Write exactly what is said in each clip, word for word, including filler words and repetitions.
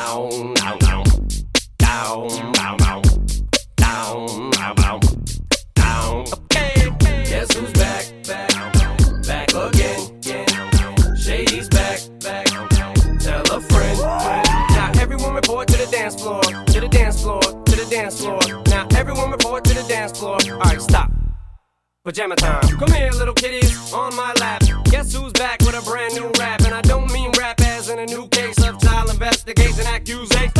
down, down, down, down, down, down, down, down, down, down. Okay, guess who's back, back, back again, again. Shady's back, back. Tell a friend, friend. Now everyone report to the dance floor, to the dance floor, to the dance floor. Now everyone report to the dance floor. All right, stop. Pajama time. Come here, little kitties, on my lap. Guess who's back with a brand new rap? And I don't mean rap as in a new case of child investigation accusation.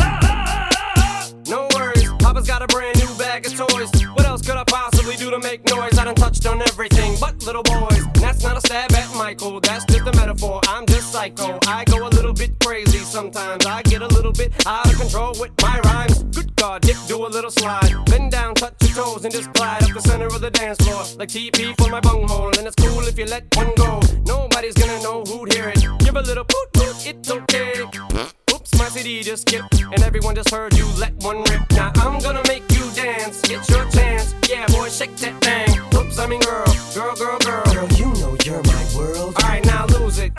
No worries, Papa's got a brand new bag of toys. What else could I possibly do to make noise? I done touched on everything but little boys. That's not a stab at Michael, that's just a metaphor. I'm just psycho, I go a little bit crazy sometimes. I get a little bit out of control with my rhymes. Good God, Dick, do a little slide. Bend down, touch your toes, and just glide up the center of the dance floor. Like T P for my bunghole, and it's cool if you let one go. Nobody's gonna know who'd hear it. Give a little poot poot, it's okay. Oops, my C D just skipped, and everyone just heard you let one rip. Now I'm gonna make you dance, it's your chance. Yeah, boy, shake that thing. Oops, I mean girl, girl, girl, girl. Girl, you know you're my world. Alright, now lose it.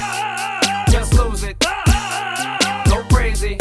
Just lose it. Go crazy.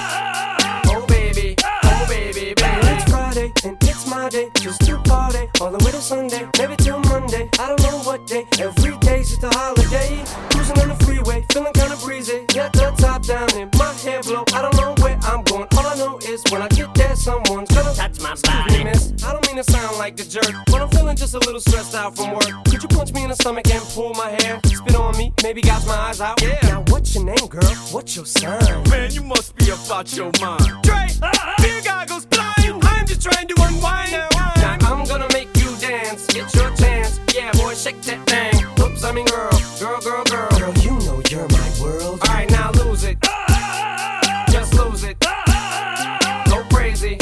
Oh baby, oh baby, baby. It's Friday, and it's my day, just to party. All the way to Sunday, maybe till Monday. I don't know what day, every day's just a holiday. Cruising on the freeway, feeling kinda breezy. Got the top down and my hair blow. I don't know where I'm going, all I know is when I get there, someone's gonna touch my Excuse me, miss, I don't mean to sound like a jerk, but I'm feeling just a little stressed out from work. Could you punch me in the stomach and pull my hair? Spit on me, maybe gouge my eyes out. Yeah. Now what's your name, girl? What's your sign? Man, you must be about your mind. Dre, beer goggles blind. I'm just trying to unwind now. Now I'm gonna make you dance. It's your chance. Yeah, boy, shake that thing. Oops, I mean girl, girl, girl, girl. Girl, you know you're my world. All right, now lose it. Just lose it. Go crazy.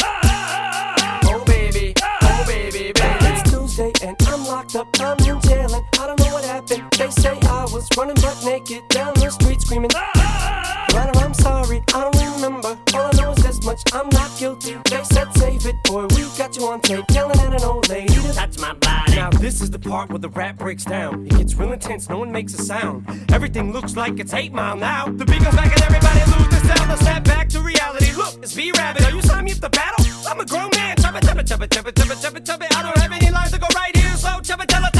Oh baby, oh baby, baby. It's Tuesday and I'm locked up. I'm in jail and I don't know what happened. They say I was running butt naked down the street screaming. But I'm sorry, I don't remember. All I know is this much, I'm not guilty. They said save it, boy, we got you on tape yelling at an old lady to touch my body. Now this is the part where the rap breaks down. It gets real intense, no one makes a sound. Everything looks like it's eight Mile now. The beat goes back and everybody lose their sound. Let's snap back to reality. Look, it's B-Rabbit. Are you signing me up to battle? I'm a grown man. Chubba, chubba, chubba, chubba, chubba, chubba, chubba. I don't have any lines to go right here, so chubba, tell it.